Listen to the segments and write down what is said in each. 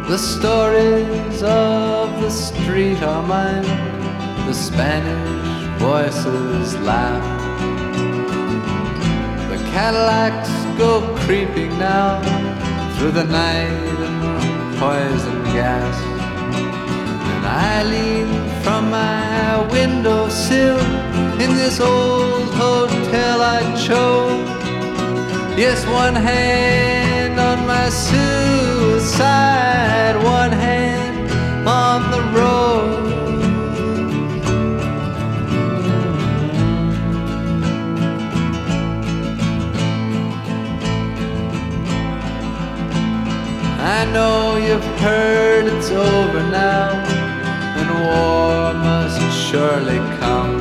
The stories of the street are mine, the Spanish voices laugh. The Cadillacs go creeping now through the night in the poison gas. And I lean from my windowsill in this old hotel I chose. Yes, one hand on my suicide, one hand on the road. I know you've heard it's over now, and war must surely come.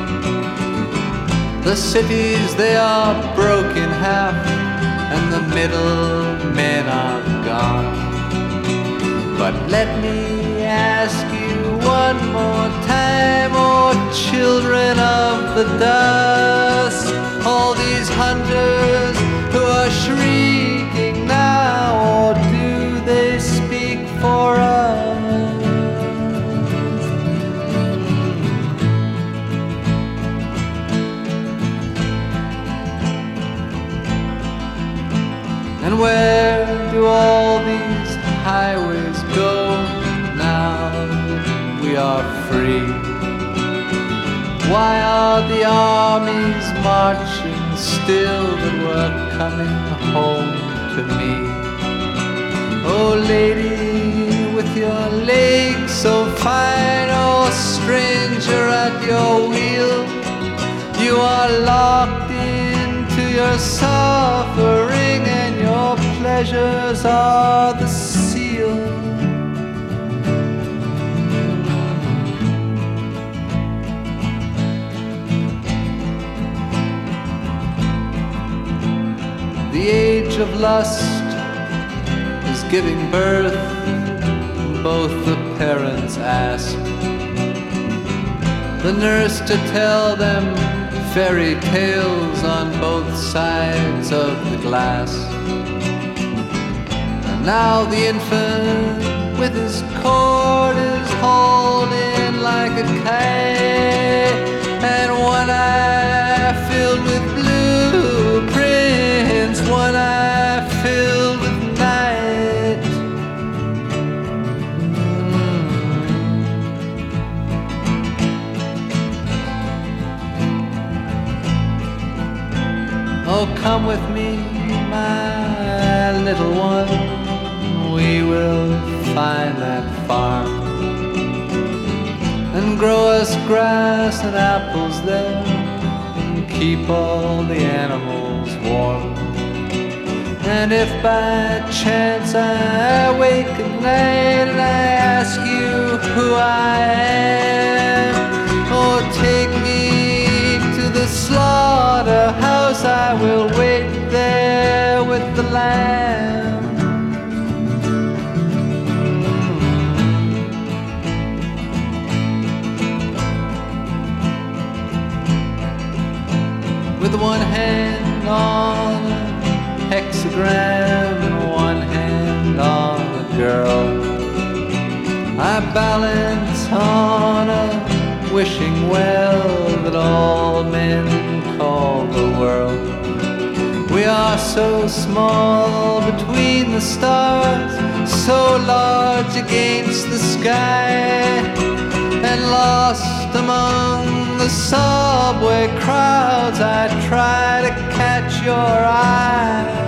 The cities, they are broken half, and the middle men are gone. But let me ask you one more time, oh children of the dust, all these hunters who are shrieking now, or do they speak for us? And where do all these highways go now we are free? Why are the armies marching still that were coming home to me? Oh lady, with your legs so fine, oh stranger at your wheel, you are locked into your suffering, and your pleasures are the seal. The age of lust is giving birth, both the parents ask the nurse to tell them fairy tales on both sides of the glass. And now the infant with his cord is hauled in like a kite, and one eye filled with blueprints, one eye filled with night. Oh, come with me, my little one, we will find that farm and grow us grass and apples there, and keep all the animals warm. And if by chance I wake at night and I ask you who I am, or take me to the slaughterhouse, I will wait there with the lamb. With one hand on a hexagram and one hand on a girl, I balance on a wishing well that all men call the world. We are so small between the stars, so large against the sky, and lost among the subway crowds, I try to catch your eye.